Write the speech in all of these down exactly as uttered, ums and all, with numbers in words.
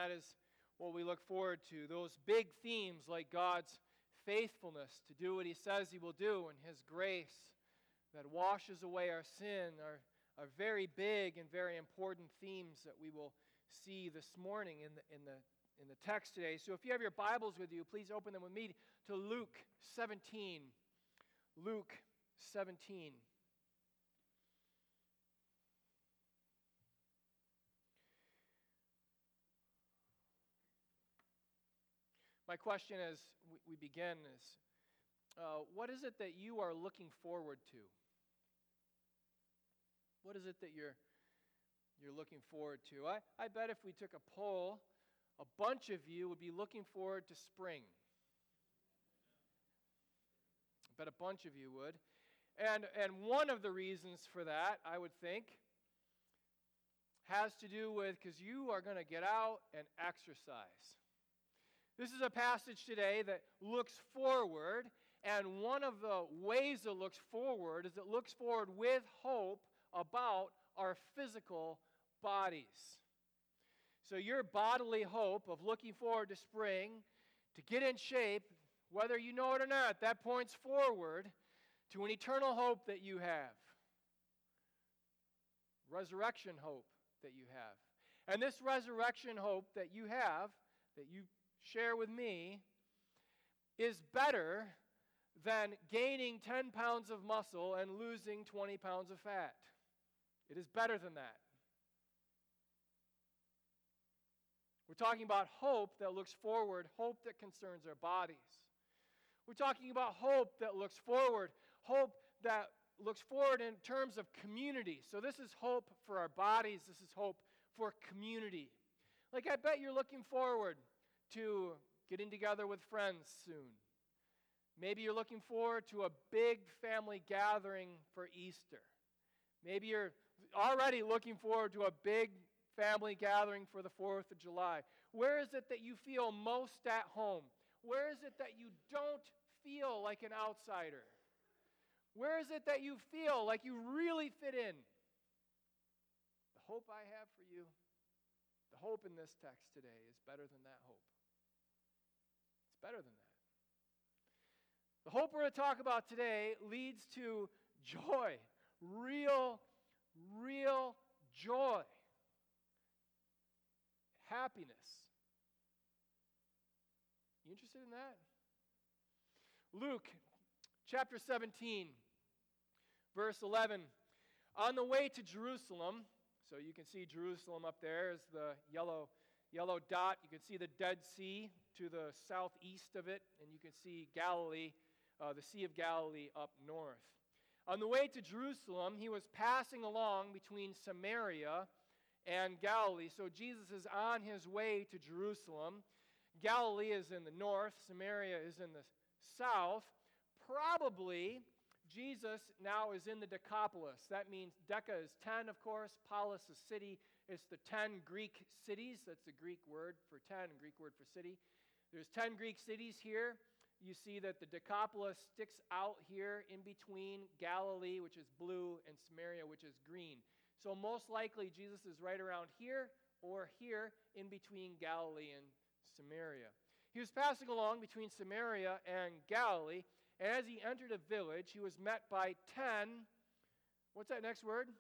that is what we look forward to. Those big themes like God's faithfulness to do what He says He will do, and His grace that washes away our sin are, are very big and very important themes that we will see this morning in the, in the, in the text today. So if you have your Bibles with you, please open them with me to Luke seventeen. Luke seventeen. My question as we begin is, uh, what is it that you are looking forward to? What is it that you're, you're looking forward to? I, I bet if we took a poll, a bunch of you would be looking forward to spring. I bet a bunch of you would. And, and one of the reasons for that, I would think, has to do with because you are going to get out and exercise. This is a passage today that looks forward, and one of the ways it looks forward is it looks forward with hope about our physical bodies. So your bodily hope of looking forward to spring, to get in shape, whether you know it or not, that points forward to an eternal hope that you have. Resurrection hope that you have. And this resurrection hope that you have, that you share with me, is better than gaining ten pounds of muscle and losing twenty pounds of fat. It is better than that. We're talking about hope that looks forward, hope that concerns our bodies. We're talking about hope that looks forward, hope that looks forward in terms of community. So this is hope for our bodies, this is hope for community. Like I bet you're looking forward to getting together with friends soon. Maybe you're looking forward to a big family gathering for Easter. Maybe you're already looking forward to a big family gathering for the fourth of July. Where is it that you feel most at home? Where is it that you don't feel like an outsider? Where is it that you feel like you really fit in? The hope I have for you, the hope in this text today is better than that hope. Better than that. The hope we're going to talk about today leads to joy. Real, real joy. Happiness. You interested in that? Luke chapter seventeen, verse eleven. On the way to Jerusalem, so you can see Jerusalem up there is the yellow Yellow dot. You can see the Dead Sea to the southeast of it, and you can see Galilee, uh, the Sea of Galilee up north. On the way to Jerusalem, he was passing along between Samaria and Galilee. So Jesus is on his way to Jerusalem. Galilee is in the north, Samaria is in the south. Probably Jesus now is in the Decapolis. That means Deca is ten, of course. Polis is city. It's the ten Greek cities. That's the Greek word for ten, Greek word for city. There's ten Greek cities here. You see that the Decapolis sticks out here in between Galilee, which is blue, and Samaria, which is green. So most likely Jesus is right around here or here in between Galilee and Samaria. He was passing along between Samaria and Galilee, and as he entered a village, he was met by ten, what's that next word?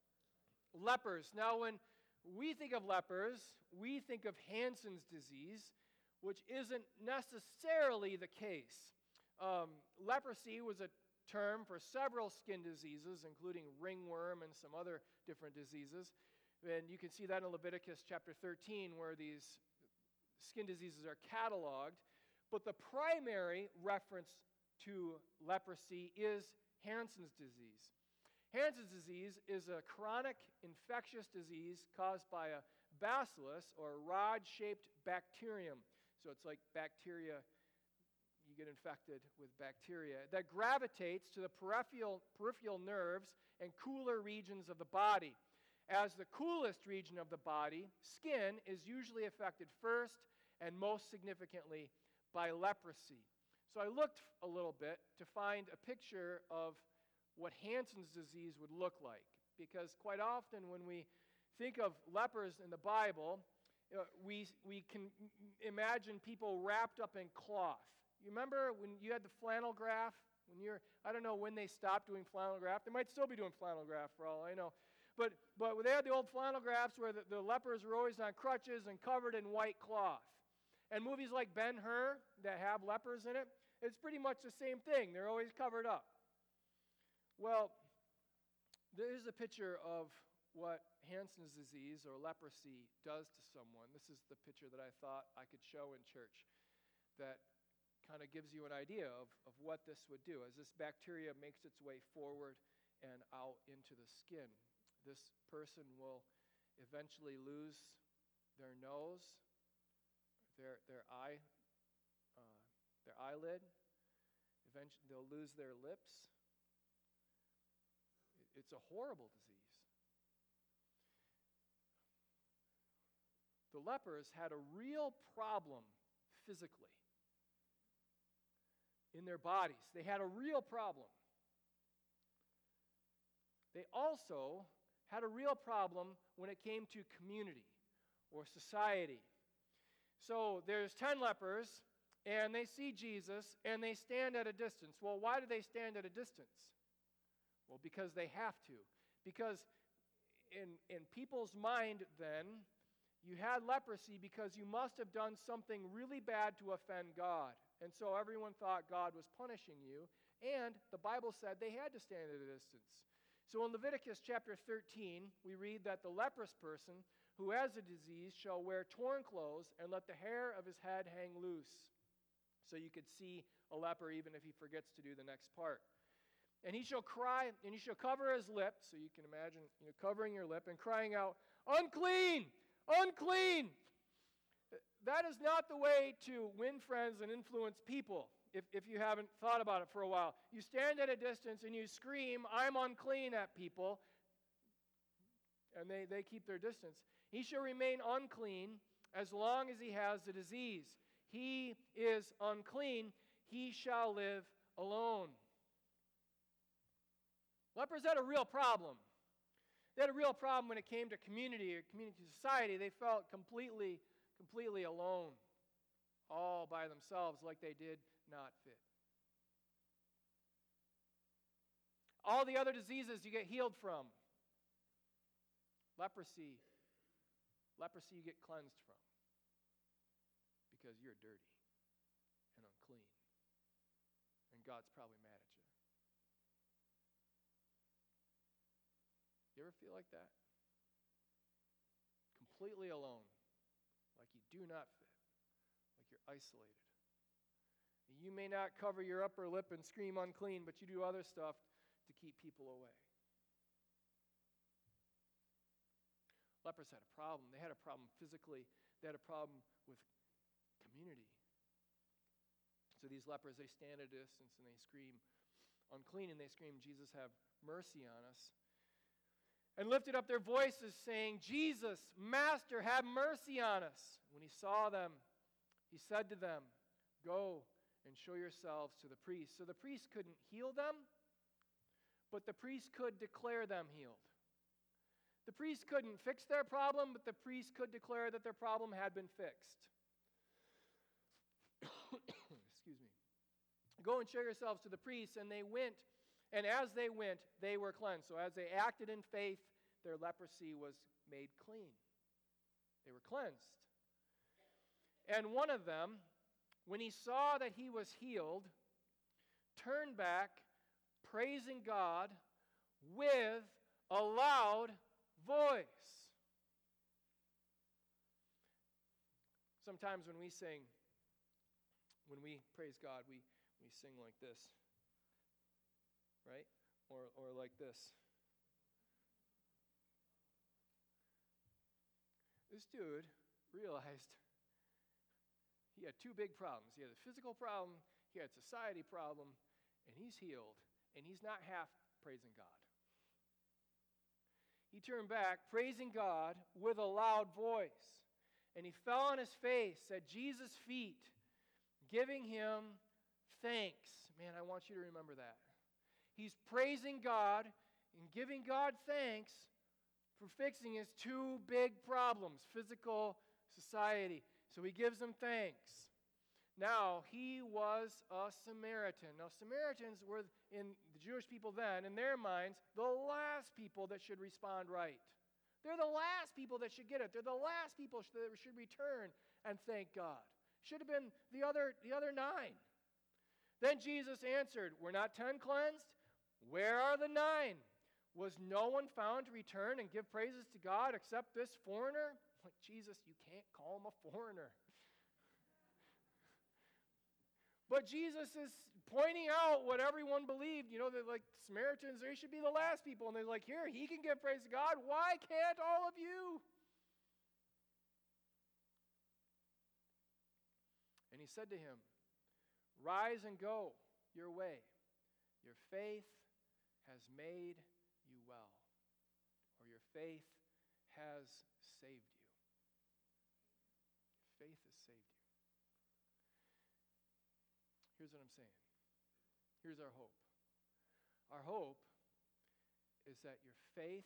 Lepers. Now, when we think of lepers, we think of Hansen's disease, which isn't necessarily the case. Um, leprosy was a term for several skin diseases, including ringworm and some other different diseases. And you can see that in Leviticus chapter thirteen, where these skin diseases are cataloged. But the primary reference to leprosy is Hansen's disease. Hansen's disease is a chronic infectious disease caused by a bacillus, or rod-shaped bacterium. So it's like bacteria, you get infected with bacteria, that gravitates to the peripheral, peripheral nerves and cooler regions of the body. As the coolest region of the body, skin is usually affected first and most significantly by leprosy. So I looked a little bit to find a picture of what Hansen's disease would look like, because quite often when we think of lepers in the Bible, uh, we, we can imagine people wrapped up in cloth. You remember when you had the flannel graph? When you're, I don't know when they stopped doing flannel graph. They might still be doing flannel graph for all I know. But, but they had the old flannel graphs where the, the lepers were always on crutches and covered in white cloth. And movies like Ben-Hur that have lepers in it, it's pretty much the same thing. They're always covered up. Well, there's a picture of what Hansen's disease or leprosy does to someone. This is the picture that I thought I could show in church that kind of gives you an idea of, of what this would do. As this bacteria makes its way forward and out into the skin, this person will eventually lose their nose, their their eye, uh, their eyelid. Eventually, they'll lose their lips. It's a horrible disease. The lepers had a real problem physically in their bodies. They had a real problem. They also had a real problem when it came to community or society. So there's ten lepers, and they see Jesus, and they stand at a distance. Well, why do they stand at a distance? Well, because they have to. Because in, in people's mind then, you had leprosy because you must have done something really bad to offend God. And so everyone thought God was punishing you, and the Bible said they had to stand at a distance. So in Leviticus chapter thirteen, we read that the leprous person who has a disease shall wear torn clothes and let the hair of his head hang loose. So you could see a leper even if he forgets to do the next part. And he shall cry, and he shall cover his lip, so you can imagine, you know, covering your lip and crying out, "Unclean! Unclean!" That is not the way to win friends and influence people, if, if you haven't thought about it for a while. You stand at a distance and you scream, "I'm unclean," at people, and they, they keep their distance. He shall remain unclean as long as he has the disease. He is unclean. He shall live alone. Lepers had a real problem. They had a real problem when it came to community or community society. They felt completely, completely alone, all by themselves, like they did not fit. All the other diseases you get healed from. Leprosy. Leprosy you get cleansed from. Because you're dirty and unclean. And God's probably mad at you. You ever feel like that? Completely alone. Like you do not fit. Like you're isolated. You may not cover your upper lip and scream unclean, but you do other stuff to keep people away. Lepers had a problem. They had a problem physically. They had a problem with community. So these lepers, they stand at a distance and they scream unclean, and they scream, "Jesus, have mercy on us." And lifted up their voices, saying, "Jesus, Master, have mercy on us." When he saw them, he said to them, "Go and show yourselves to the priest." So the priest couldn't heal them, but the priest could declare them healed. The priest couldn't fix their problem, but the priest could declare that their problem had been fixed. Excuse me. "Go and show yourselves to the priest," and they went. And as they went, they were cleansed. So as they acted in faith, their leprosy was made clean. They were cleansed. And one of them, when he saw that he was healed, turned back, praising God with a loud voice. Sometimes when we sing, when we praise God, we, we sing like this. Right? Or or like this. This dude realized he had two big problems. He had a physical problem, he had a society problem, and he's healed, and he's not half praising God. He turned back, praising God with a loud voice, and he fell on his face at Jesus' feet, giving him thanks. Man, I want you to remember that. He's praising God and giving God thanks for fixing his two big problems, physical, society. So he gives them thanks. Now, he was a Samaritan. Now, Samaritans were, in the Jewish people then, in their minds, the last people that should respond right. They're the last people that should get it. They're the last people that should return and thank God. Should have been the other, the other nine. Then Jesus answered, were not ten cleansed? Where are the nine? Was no one found to return and give praises to God except this foreigner? Like, Jesus, you can't call him a foreigner. But Jesus is pointing out what everyone believed. You know, that like Samaritans, they should be the last people. And they're like, here, he can give praise to God. Why can't all of you? And he said to him, rise and go your way. Your faith has made you well. Or your faith has saved you. Faith has saved you. Here's what I'm saying. Here's our hope. Our hope is that your faith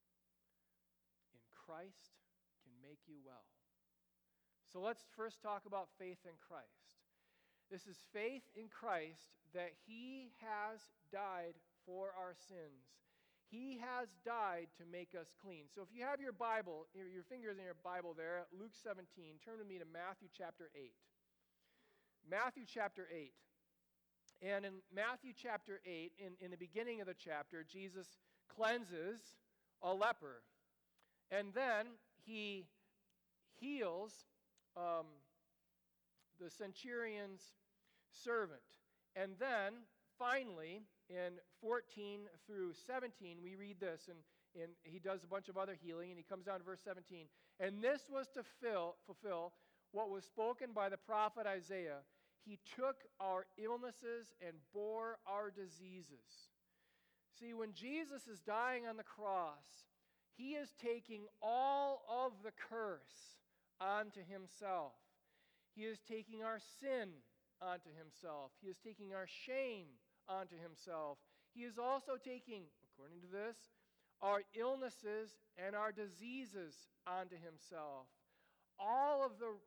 in Christ can make you well. So let's first talk about faith in Christ. This is faith in Christ that he has died for our sins. He has died to make us clean. So if you have your Bible, your fingers in your Bible there, Luke seventeen, turn with me to Matthew chapter eight. Matthew chapter eight. And in Matthew chapter eight, in, in the beginning of the chapter, Jesus cleanses a leper. And then he heals um, the centurion's servant. And then, finally, in fourteen through seventeen, we read this, and, and he does a bunch of other healing, and he comes down to verse seventeen. And this was to fill, fulfill what was spoken by the prophet Isaiah. He took our illnesses and bore our diseases. See, when Jesus is dying on the cross, he is taking all of the curse onto himself. He is taking our sin onto himself. He is taking our shame onto himself. He is also taking, according to this, our illnesses and our diseases onto himself. All of the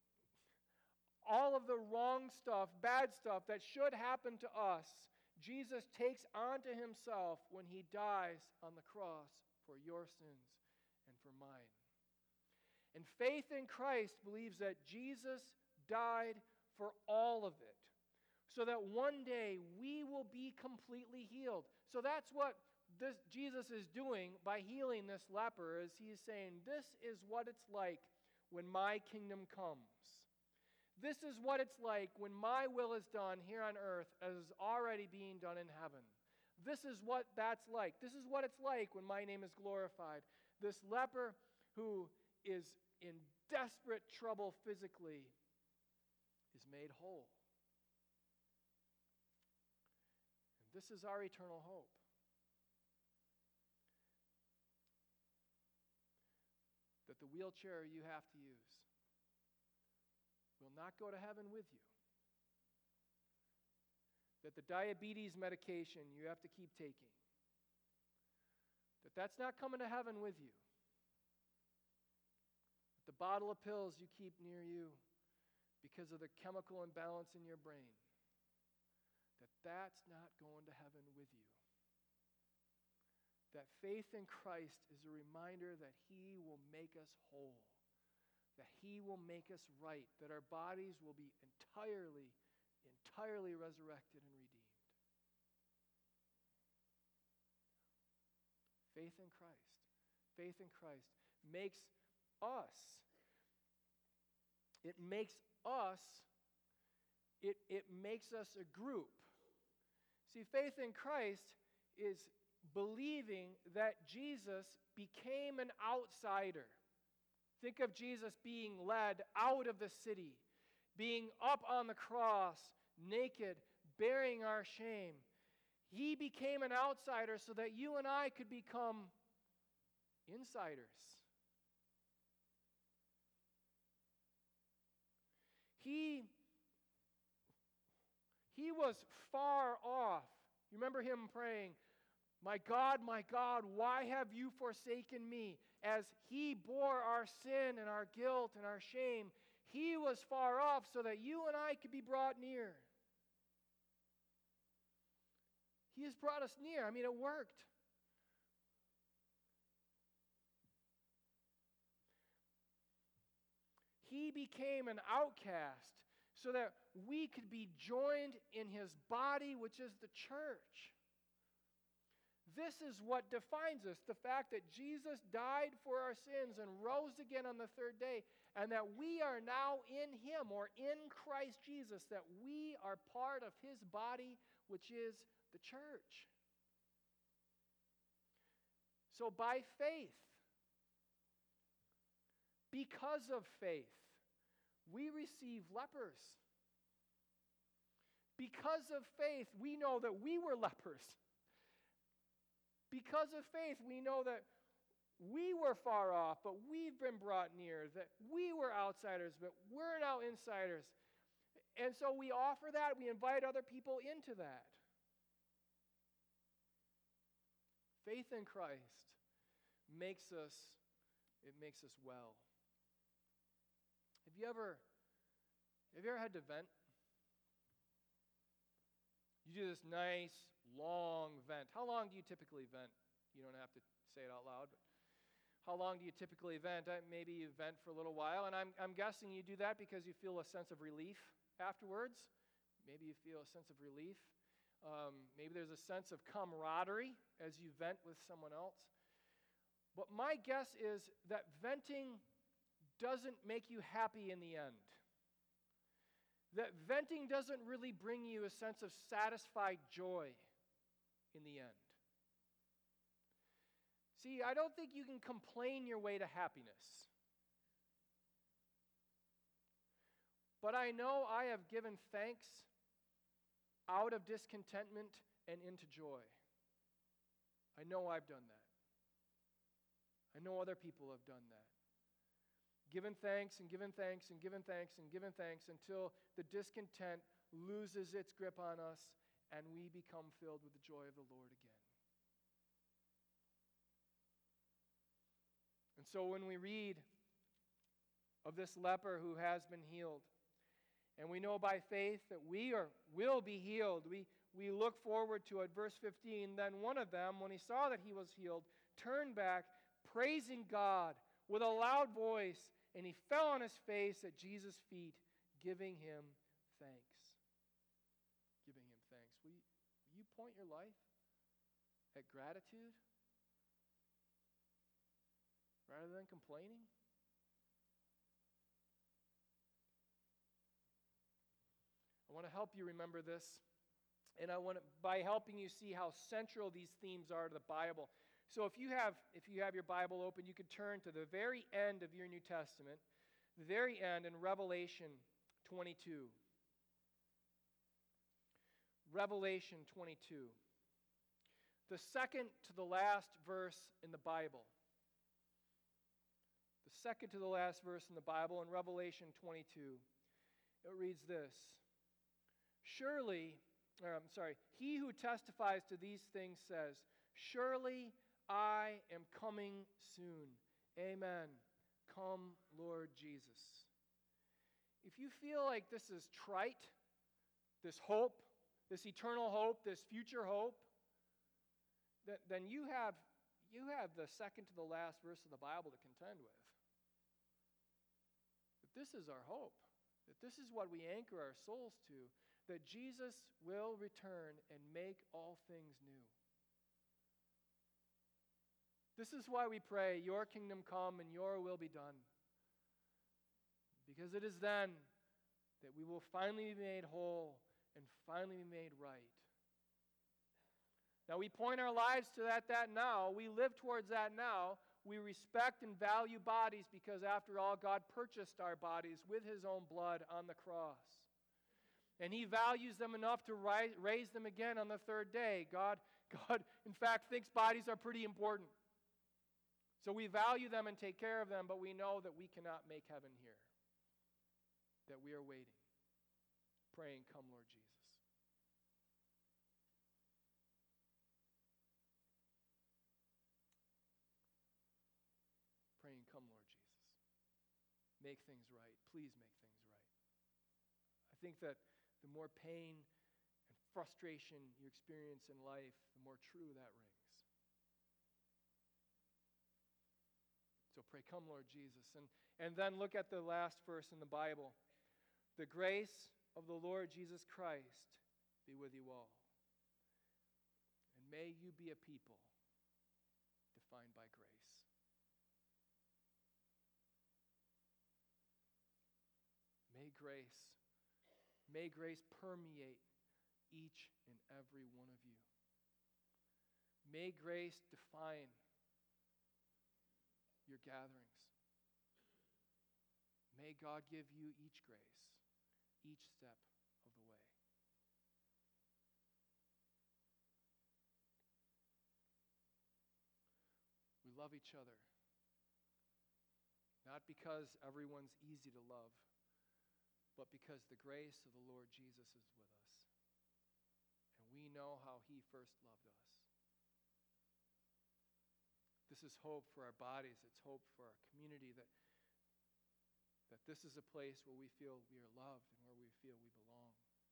all of the wrong stuff, bad stuff that should happen to us, Jesus takes onto himself when he dies on the cross for your sins and for mine. And faith in Christ believes that Jesus died for all of it, so that one day we will be completely healed. So that's what this Jesus is doing by healing this leper, is he is saying, this is what it's like when my kingdom comes. This is what it's like when my will is done here on earth as is already being done in heaven. This is what that's like. This is what it's like when my name is glorified. This leper who is in desperate trouble physically is made whole. And this is our eternal hope. That the wheelchair you have to use will not go to heaven with you. That the diabetes medication you have to keep taking, that that's not coming to heaven with you. That the bottle of pills you keep near you because of the chemical imbalance in your brain, that that's not going to heaven with you. That faith in Christ is a reminder that he will make us whole, that he will make us right, that our bodies will be entirely, entirely resurrected and redeemed. Faith in Christ. Faith in Christ makes us, it makes us, it, it makes us a group. See, faith in Christ is believing that Jesus became an outsider. Think of Jesus being led out of the city, being up on the cross, naked, bearing our shame. He became an outsider so that you and I could become insiders. He, he was far off. You remember him praying, "My God, my God, why have you forsaken me?" as he bore our sin and our guilt and our shame, he was far off so that you and I could be brought near. He has brought us near. I mean, it worked. He became an outcast so that we could be joined in his body, which is the church. This is what defines us, the fact that Jesus died for our sins and rose again on the third day, and that we are now in him, or in Christ Jesus, that we are part of his body, which is the church. So by faith, because of faith, we receive lepers. Because of faith, we know that we were lepers. Because of faith, we know that we were far off, but we've been brought near, that we were outsiders, but we're now insiders. And so we offer that, we invite other people into that. Faith in Christ makes us, it makes us well. Have you ever, have you ever had to vent? You do this nice, long vent. How long do you typically vent? You don't have to say it out loud, but how long do you typically vent? Uh, maybe you vent for a little while, and I'm, I'm guessing you do that because you feel a sense of relief afterwards. Maybe you feel a sense of relief. Um, maybe there's a sense of camaraderie as you vent with someone else. But my guess is that venting doesn't make you happy in the end. That venting doesn't really bring you a sense of satisfied joy in the end. See, I don't think you can complain your way to happiness. But I know I have given thanks out of discontentment and into joy. I know I've done that. I know other people have done that. Given thanks and given thanks and given thanks and given thanks until the discontent loses its grip on us and we become filled with the joy of the Lord again. And so when we read of this leper who has been healed, and we know by faith that we are will be healed, we, we look forward to it. Verse fifteen, then one of them, when he saw that he was healed, turned back, praising God with a loud voice, and he fell on his face at Jesus' feet, giving him thanks. Giving him thanks. Will you, will you point your life at gratitude rather than complaining? I want to help you remember this, and I want to, by helping you see how central these themes are to the Bible. So if you have if you have your Bible open, you could turn to the very end of your New Testament, the very end in Revelation twenty-two. Revelation twenty-two. The second to the last verse in the Bible. The second to the last verse in the Bible in Revelation twenty-two. It reads this. Surely, or I'm sorry, he who testifies to these things says, surely I am coming soon. Amen. Come, Lord Jesus. If you feel like this is trite, this hope, this eternal hope, this future hope, th- then you have, you have the second to the last verse of the Bible to contend with. That this is our hope, that this is what we anchor our souls to, that Jesus will return and make all things new. This is why we pray, your kingdom come and your will be done. Because it is then that we will finally be made whole and finally be made right. Now we point our lives to that, that now. We live towards that now. We respect and value bodies because after all, God purchased our bodies with his own blood on the cross. And he values them enough to rise, raise them again on the third day. God, God, in fact, thinks bodies are pretty important. So we value them and take care of them, but we know that we cannot make heaven here. That we are waiting, praying, come, Lord Jesus. make things right. Please make things right. I think that the more pain and frustration you experience in life, the more true that rings. So pray, come, Lord Jesus. And, and then look at the last verse in the Bible. The grace of the Lord Jesus Christ be with you all. And may you be a people defined by grace. May grace, may grace permeate each and every one of you. May grace define your gatherings. May God give you each grace, each step of the way. We love each other, not because everyone's easy to love, but because the grace of the Lord Jesus is with us. And we know how he first loved us. This is hope for our bodies. It's hope for our community, that, that this is a place where we feel we are loved and where we feel we belong.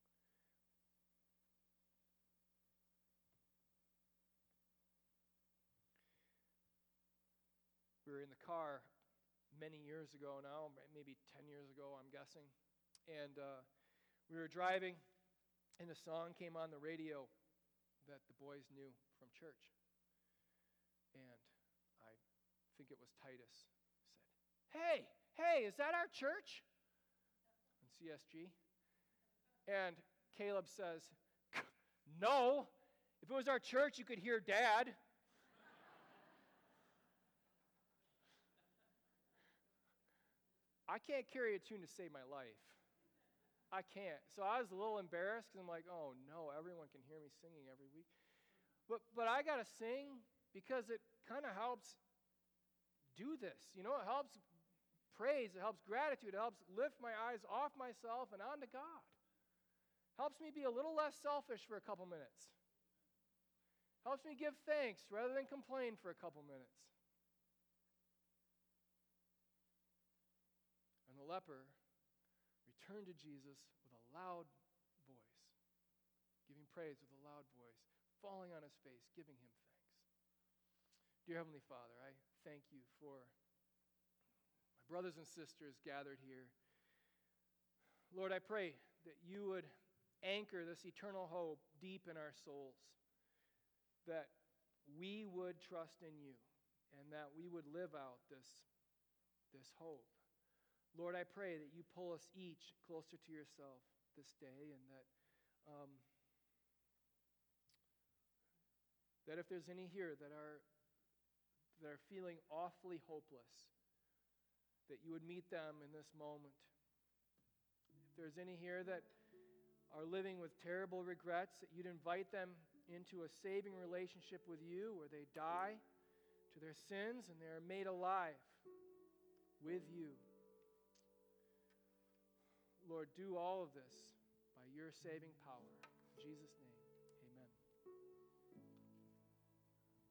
We were in the car many years ago now, maybe ten years ago, I'm guessing. And uh, we were driving, and a song came on the radio that the boys knew from church. And I think it was Titus said, "Hey, hey, is that our church?" On C S G. And Caleb says, "No, if it was our church, you could hear Dad." I can't carry a tune to save my life. I can't. So I was a little embarrassed because I'm like, oh no, everyone can hear me singing every week. But but I got to sing because it kind of helps do this. You know, it helps praise, it helps gratitude, it helps lift my eyes off myself and onto God. Helps me be a little less selfish for a couple minutes. Helps me give thanks rather than complain for a couple minutes. And the leper returned to Jesus with a loud voice, giving praise with a loud voice, falling on his face, giving him thanks. Dear Heavenly Father, I thank you for my brothers and sisters gathered here. Lord, I pray that you would anchor this eternal hope deep in our souls, that we would trust in you, and that we would live out this, this hope. Lord, I pray that you pull us each closer to yourself this day, and that um, that if there's any here that are that are feeling awfully hopeless, that you would meet them in this moment. If there's any here that are living with terrible regrets, that you'd invite them into a saving relationship with you, where they die to their sins and they are made alive with you. Lord, do all of this by your saving power. In Jesus' name.